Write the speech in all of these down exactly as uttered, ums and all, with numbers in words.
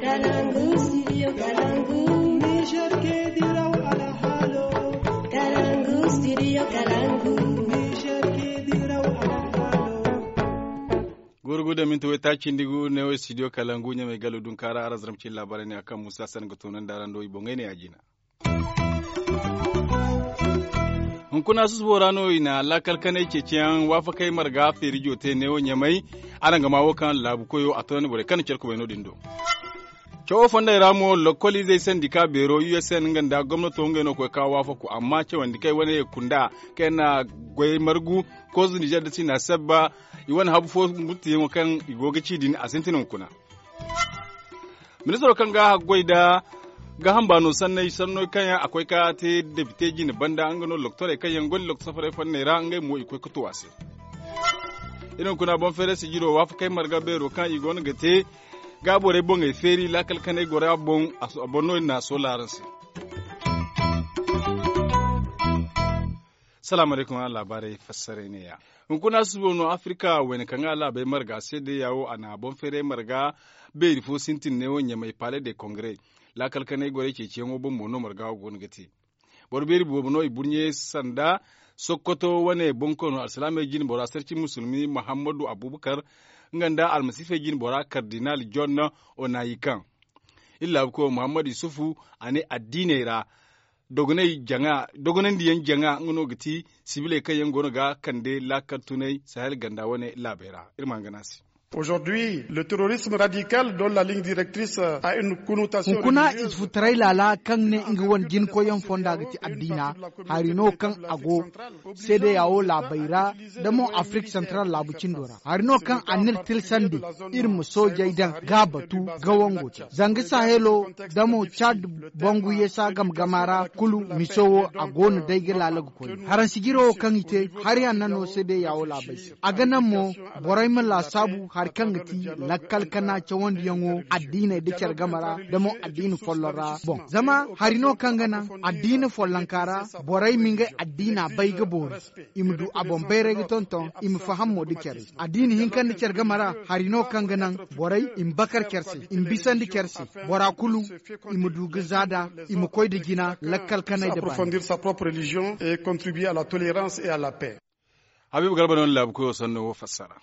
Kalangu, studio Kalangu. Niger ke diraw ala halo. Kalangu, studio Kalangu. Niger ke diraw ala halo. Gurguda min to ta cindigu ne o studio Kalangu nya mai galo dun kara arazramcin labarai ne akan Musa San ga tonan daran do ibongai ne ajina. Hunkuna su borano ina lakal kanai ke ciyan wafa kai marga ferijo te ne wonya mai anan ga mawo kan labu koyo atone bore kan cerko beno dindo. Cewa fonda ramo lokoli zai sandika bero U S N nganda gwamnati ngeno ko ka wafa ku amma ce wanda kai wani kunda kai na goyi margu ko zu Niger da tina sabba iwan habu fo mutti mo kan igogaci din asintinin kuna. Ministro kan ga goida ga hambano sannai sanno kanya akwai ka te debite gini banda an gano loktore kayan gol lokto safare fanne ra ngai mo ikoy kuto wase idan kuna bon fere si jiro wafa kai marga bero kan igon gate gabore bon e feri la kalkane gore bon aso abonno na solaransi. Salamu alaikum ala labarai fassare ne ya kuna su bono Afrika wani kan ala bai marga sai da yawo ana bon fere marga bai rifo sintin ne wonya mai pale de congrès la kalkanai gore ke ce mo bon mono marga gon gati borberi bo no iburnye sanda sokoto wane bonkono alsalame jin bora sarki musulmi muhammadu abubakar nganda almasife jin bora cardinal john onayikan illa ko muhammadu yusufu ane addinera dogonai janga dogonan diyan janga ngono gati sibile kayen gono ga kande la kartunai sahel ganda wane labera irman ganasi. Aujourd'hui, le terrorisme radical dont la ligne directrice a une connotation kuna isfutrai lala kan ne inga wan jin koyon fonda gati addina harino kan ago sede yawo labaira da mo Afrique Central labucin dora harino kan anil tilsandi irin soja idan gabatu gawango zangi sahelo da mo Chad bongu yesa gam gamara kulu misowo agon daige lalagu koy haran sigiro kan ite har yan no sede yawo labai aganan mo borai mala sabu kan gati lakkal kana cewon yango addina da kyar gamara da mo addini follora bon zama harino kangana addini follankara borai minga addina bai gabori imdu abon bere gitonton im fahammo di kyar addini hinkan da kyar gamara harino kangana borai im bakar kyarsi im bisan di kyarsi bora kulu imdu gizada im koy da gina lakkal kana da approfondir sa propre religion et contribuer à la tolérance et à la paix. Habib Garba non lab ko sanno fassara.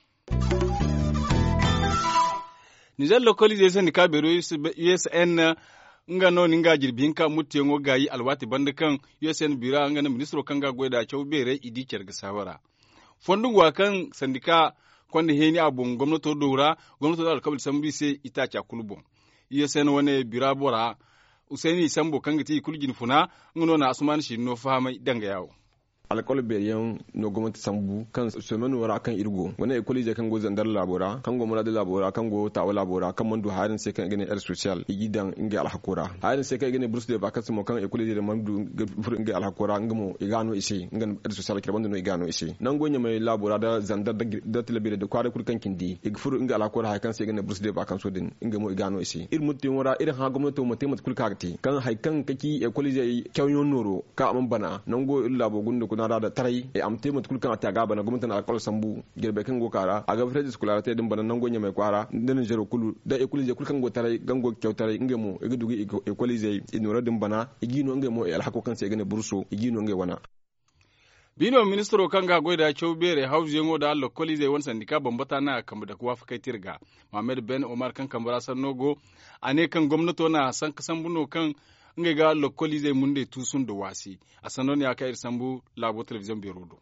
Niger lokoli zai sani ka bero U S N nga no ninga jirbin ka mutte ngo gayi alwati banda kan U S N bira nga na ministro kan ga goida cew bere idi kerga sawara fondun wa kan sandika kwande heni abun gwamnato dora gwamnato da alkabil sambi se ita cha kulubon U S N wane bira bora Usaini Sambo kan gati kulgin funa ngono na asuman shi no fahama danga yawo alkol beriyan no gwamnati sambu kan semen wara kan irgo wani ekoli je kan go zandar labora kan go murad labora kan go tawa labora kan mandu harin sai kan gane air social igidan inga alhakura harin sai kan gane bursu de vacances mo kan ekoli je mandu fur inga alhakura ngamo igano ise ngan air social kirban no igano ise nan gonya mai labora da zandar da tilabire da kware kulkan kindi igfur inga alhakura ha kan sai gane bursu de vacances din ingamo igano ise ir mutin wara irin ha gwamnati mo temat kulkagati kan haikan kaki ekoli je kyawyon noro ka amman bana nan go illa bogun da na da tarai e amte mut kulkan ta gaba na gwamnatin alkol sambu girbe kan go kara a ga fere scolarité din banan nan gonya mai kwara dan jero kulu da e kulije kulkan go tarai gango kyautarai ngemo e gudugi e kulije inora din bana igino ngemo e alhako kan sai gane burso igino nge wana bino ministro kan ga goida chobere hausi yango da allo kolije won sandika bambata na kambu da kuwa fakai tirga Mohamed Ben Omar kan kambara sanogo ane kan gwamnato na san kasan buno kan nge ga lokoli zai munde tusun da wasi a sanoni aka ir sambu labo television birodo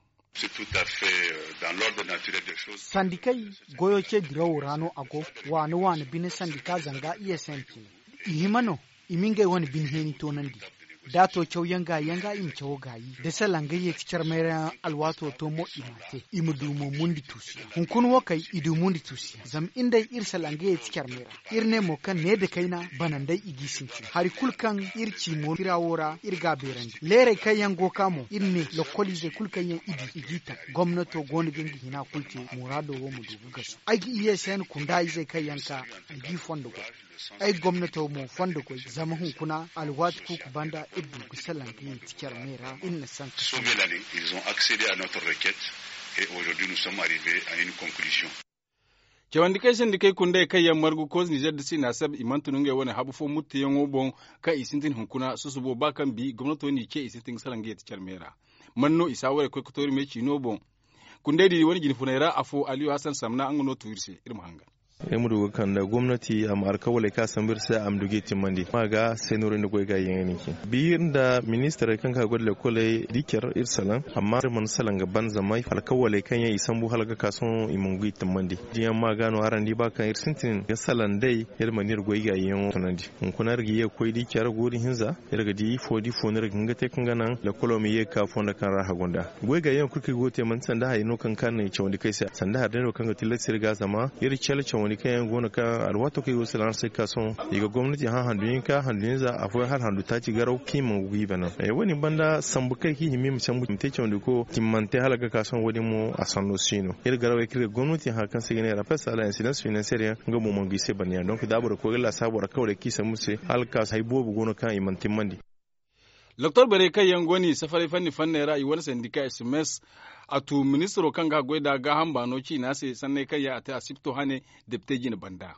sandikai goyo ce birawo rano ago wani wani bin sandika zanga iya sanki ihimano iminge wani bin heni tonandi dato cew yanga yanga im cew gayi da salanga ye cikar mera alwato to mo imate imudu mo mundi tusi hun kun wakai idu mundi tusi zam indai ir salanga ye cikar mera irne mo kan ne da kaina banandai igisinci hari kulkan irci mo firawora irga berandi lere kai yango kamo irne lokoli ze kulkan ye idi igita gwamnato goni gengi hina kulce murado wo mu dubu gasu aigi iya sen kunda zai kai yanka igi fondo ko ai gwamnato mo fondo ko zama hun kuna alwat ku banda iddu kusalan ki tikar mera inna san sauver l'année ils ont accédé à notre requête et aujourd'hui nous sommes arrivés à une conclusion. Jawandi kai sen dikai kunde kai yan margu ko Niger da sina sab imantunun ga wani habu fo mutte yan obon ka isintin hunkuna susubo bakan bi gwamnati ni ke isintin salange ta charmera manno isaware ko kotori me chino bon kunde di wani jinfunaira afo Aliyu Hassan Samna an gono tuirse irma hanga emudu kan da gwamnati a marka wale ka san birsa am duge timandi maga senore ne goy ga yengani ki biyin da minister kan ka godle kole dikar irsalan amma man salan ga ban zamai alka wale kan yayi sambu halga ka son imungu timandi diyan maga no arandi ba kan irsintin ga salan dai yelma nir goy ga yen tunandi kun kuna rigi ye koy dikar gori hinza irga di fodi fonir ginga te kan ganan la kolomi ye ka fonda kan raha gonda goy ga yen kurki gote man sanda hayno kan kan ne chawndi kai sa sanda har no kan ga tilasir ga zama yir chele wani kayan gona ka alwato kai wasu lan sai ka son daga gwamnati han handuyin ka handuyin za akwai har handu ta ci garau kiman gubi bana eh wani banda sambu kai ki himi mu sambu te ce wanda ko timmante halaga ka son wani mu a sanno sino ir garau kire gwamnati ha kan sai ne ra fasa la incidence financière ga mu mangi sai baniya donc dabura ko la sabura kawai ki samu sai halka sai bobu gona kan iman timmandi Doktor Bere kai yangoni safari fanni fanne ra'ayi wani sandika S M S atu ministro kanga goida ga hamba no ci na sai sanne kai ya ta asipto hane depute jin banda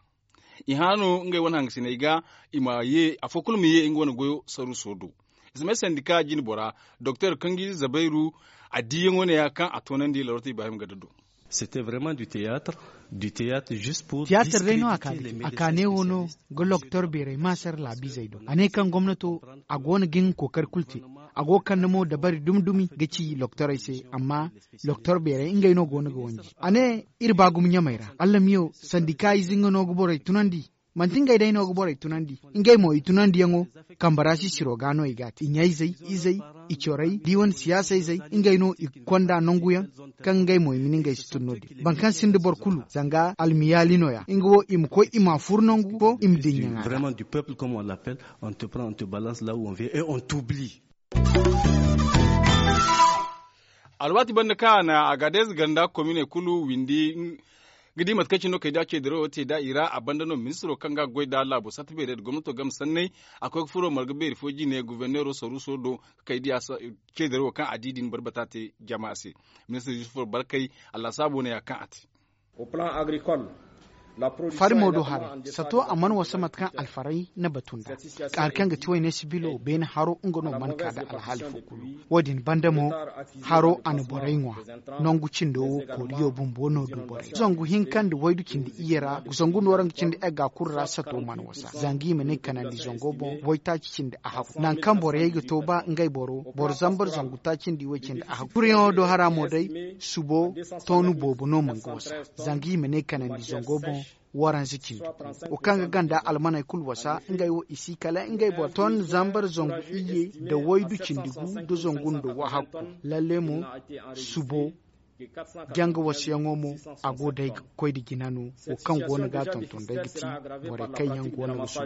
ihano ngai wani hangsi ne ga imaye afokul miye ingona goyo saru sodo S M S sandika jin bora Docteur Kangi Zabairu adiyen wani ya kan atonan di lorti Ibrahim Gadado. C'était vraiment du théâtre, du théâtre juste pour théâtre reno akane akane wono go docteur bere masar la bizaido ane kan gwamnato agona gin kokar kulti ago kan namo da bari dumdumi gaci docteur ise amma docteur bere ingay no gona go wonji ane irba gum nyamaira Allah miyo syndicat zingo go boray tunandi mantinga dai no go boray tunandi ingay mo itunandi yango kambarasi sirogano igati inyaizai izai ichorai diwan siyasa izai ingay no ikonda nonguyan kan gai mo mininga istunodi bankan sinde borkulu zanga almiyali noya ingo im ko ima furnongu ko im dinyanga vraiment du peuple comme on l'appelle on te prend on te balance là où on vient et on t'oublie. Alwati banda kana Agadez ganda commune kulu windi gidi matkaci no kai dace diro te da ira abandano ministro kanga goida labo satbe da gwamnato gam sanne akwai furo margabe rifoji ne gouverneur soruso do kai dia ke diro kan adidin barbata te jama'a se ministro Yusuf Barkai Allah sabo ne ya kan ati au plan agricole farmo do har sato aman wasa matkan alfarai na batunda karkan ga tiwai ne sibilo ben haro ngono man kada alhali fukulu wadin bandamo haro an borainwa nongu cindo ko riyo bumbo no du borai zongu hinkan da waidu kindi iyera zongu noran cindi ega kurra sato man wasa zangi mene kanan di zongo bon voita cindi ahafu nan kan borai ga to ba ngai boro bor zambar zongu ta cindi we cindi ahafu kuriyo do haramo dai subo tonu bobo no mangosa zangi mene kanan di zongo bon waran zikin o kanga ganda almanai kulwasa ngai wo isi kala ngai boton zambar zongu iye da waidu cindigu do zongun do wahaku lalle mu subo janga wasu yango mu ago dai koi di ginanu o kan gona ga tonton dai giti bore kai yan gona su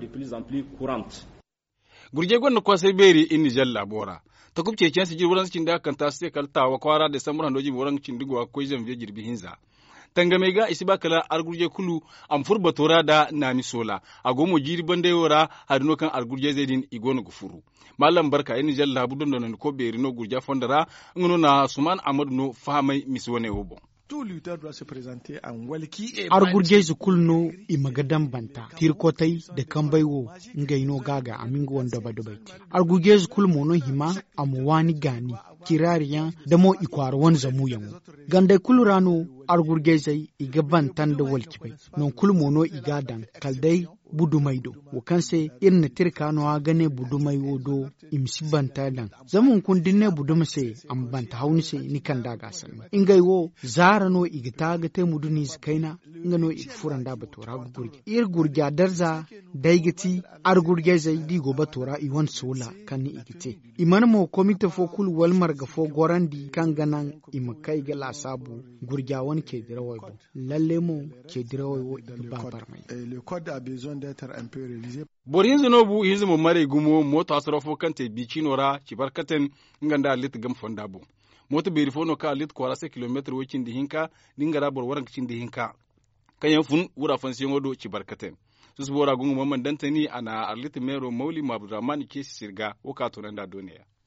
gurje gonna ko sai beri inni jalla bora ta kubce cin su jirburan cikin da kan ta sai kaltawa kwara da samuran doji boran cindigo ko janvier jirbi hinza tangame ga isi bakala argurje kulu am furba tora da nami sola agomo jiri bande wora hadino kan argurje zedin igono gufuru mallam barka yin jalla budon don ko beri no gurja fondara ngono na suman amadu no famai miswone obo tout lutteur doit se présenter en walki et argurje zu kulno imagadan banta tirkotai da kambaiwo ngaino gaga amingo wanda badubaiti argurje zu kulmo no hima amwani gani kirariya da mo ikwar wan zamu yamu gande kulurano argurgezai iga bantan da walkibai non kulmono iga dan kaldai budumaido wakanse irna tirkano gane budumai wodo imsi banta dan zamun kun dinne budumse am banta haunse ni kan daga san ingai wo zarano iga taga te muduni kaina ngano igfuranda batora gurgi ir gurga darza daigati argurgezai digo batora iwan sola kan igite iman mo komite fo kul walmar ga fo gorandi kan ganan imakai ga lasabu gurga wani ke dirawai bo lalle mo ke dirawai wo babar mai le code a besoin d'être un peu révisé. Borin zinobu hizu mo mare gumo moto asrofo kante bicinora cibarkaten nganda lit gam fondabo moto berifono ka lit ko rase kilometer wakin di hinka dingara bor waran kicin di hinka kayan fun wura fansiyon odo cibarkaten sus bora gungu mamman dantani ana arlit mero mauli mabdurrahman ke sirga wakato nan da doniya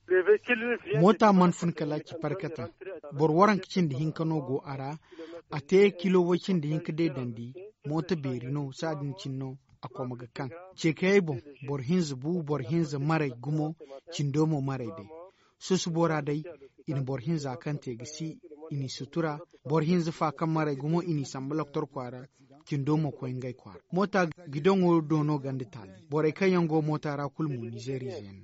mota man fun kala ki parkata bor waran kicin da hinkano go ara a te kilo wakin da hinka dai dandi mota berino sadin cinno akwa maga kan ce kai bon bor hinzu bu bor hinzu marai gumo cindomo marai dai su su bora dai in bor hinza kan te gisi ini sutura bor hinzu fa kan marai gumo ini sambaloktor kwara cindomo ko ngai kwara mota gidongo dono gandi tali bore kayango mota ra kulmu Nigerian.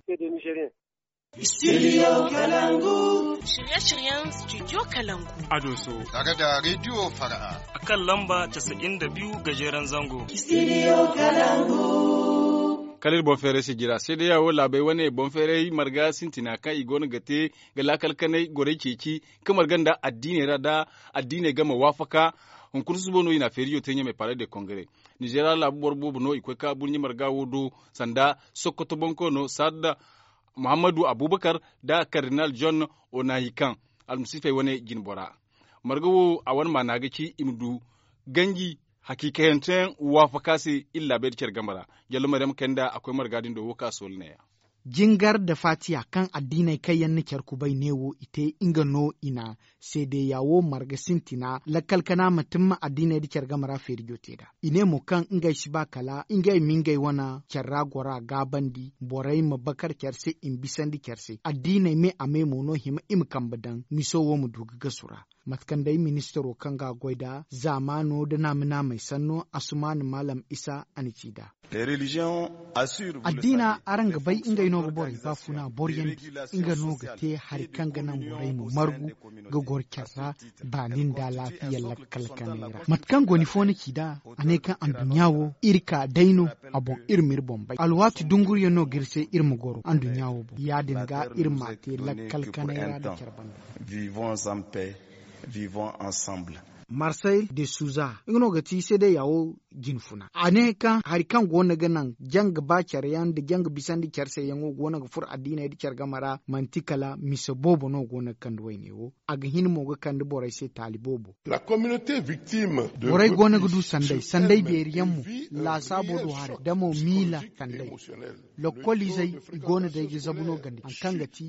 Studio Kalangu. Shirye-shiryen Studio Kalangu. Adoso. Tare da Radio Fara'a. A kan lamba casa'in da biyu gajeren zango. Studio Kalangu. Kalir bonfere si jira sai da yawo labai wani bonfere marga sintina kan igon gate ga lakal kanai gore keki kamar ganda addini rada addini gama wafaka on kursu bono ina feriyo tenye me parade de congrès Nigeria la borbo bono ikweka bunyi marga wodo sanda Sokoto bonko no sadda Muhammadu Abubakar da Cardinal John Onahikan almusife wane jinbora margawo a wani managaci imdu gangi hakikayanten wafakasi illa bai dikar gambara yallo madam kenda akwai margadin da woka sol ne jingar da fatiya kan addinai kayan nikar ku bai newo ite inga no ina sai da yawo marga sintina lakalkana mutum addinai dikar gamara feriyo teda ine mu kan inga shi ba kala inga mingai wana kyarra gora gabandi borai mabakar kyarse in bisan dikyarse addinai me ame mono hima im kambadan misowo mu duga gasura matkan dai ministero kan ga goida zamano da namina mai sanno asuman malam isa anicida addina aranga bai inga ino bori ba funa boryen inga no ga te har kan ganan borai mu margu ga gorkyarra ba linda lafiya lakalkanera matkan goni foni kida ane kan an dunyawo irka daino abon irmir bombay alwati dungur yono girse irmu goro an dunyawo ya dinga irma te lakalkanera da kerbanda vivons en paix vivons ensemble. Marseille de Souza ingno gati sai da yawo ginfuna ane kan har kan gona ganan jang ba yan da jang bisan di kyarse yango gona ga fur addina di kyar gamara mantikala misa bobo no gona kan do ne wo aga hin mo ga kan borai sai talibobo la communauté victime de borai gona gudu sandai sandai be riyanmu la sabo do hare da mo mila sandai lokoli zai gona da gi zabuno gandi an kan gati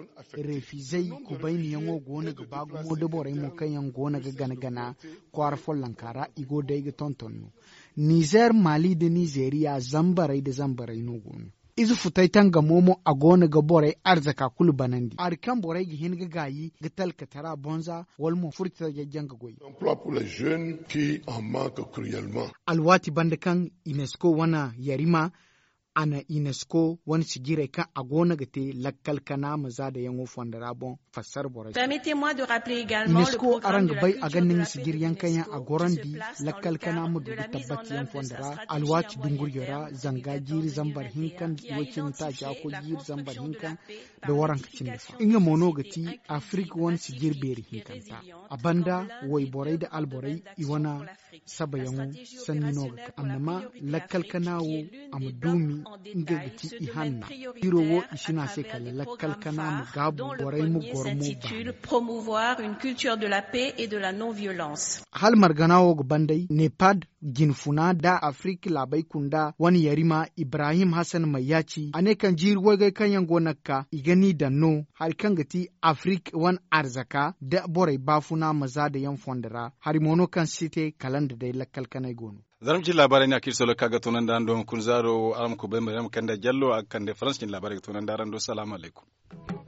refizai ku bayni yango gona ga bagu mo da borai mo kan yan gona ga gana gana kwar lankara igo daiga tontonno Niger Mali da Nigeria zambarai da zambarai no gonu izu futaitan ga momo a gona ga borai arzaka kulu banandi arkan borai gi hin ga gayi ga talka tara bonza walmo furta ga janga goyi emploi pour les jeunes qui en manquent cruellement alwati bandakan UNESCO wana yarima ana UNESCO wani sigire kan a gona ga te lakkal kana maza da yango fondara bon fassar borai permettez-moi de rappeler également le UNESCO programme de arang la bai culture a ganin de la sigir paix yankan ya a goran di se place dans lakkal le kana cadre mu de da la mise en tabbati yan œuvre de sa fondara stratégie alwaci à moyen dungur terme yara du zanga quatorze jiri zambar vingt et un hinkan qui a wacin ta identifié ja ko la jir zambar construction de la hinkan paix da par waran kacin da fa l'identification inga d'une mono société gati inclusive, Afrique wani sigir beri pacifique et hinkan ta résiliente a banda comme l'un wai des borai da deux alborai domaines d'action iwana pour l'Afrique. saba La yango stratégie sanni no opérationnelle pour la amma priorité lakkal Afrique, kana qui wo est l'une am des dumi normes en inga détail, gati ce i domaine hanna prioritaire hiro wo à ishina se travers kala des lakkal programmes kana mu phares, gabu dont le borai mu premier gormo ba s'intitule Promouvoir une culture de la paix et de la non-violence. hal marganawo ga bandai nepad ginfuna da afrik labai kunda wani yarima ibrahim hassan mai yaci ane kan jir wagai kan yango nakka igani da no har kan gati afrik wan arzaka da borai bafuna maza da yan fondara har mono kan site kalanda da lakkal kanai gono zaram ci labarai ne akir solo kaga tunan da don kun zaro alam ko be mai kan da jallo akan da france labarai tunan da ran do salamu alaikum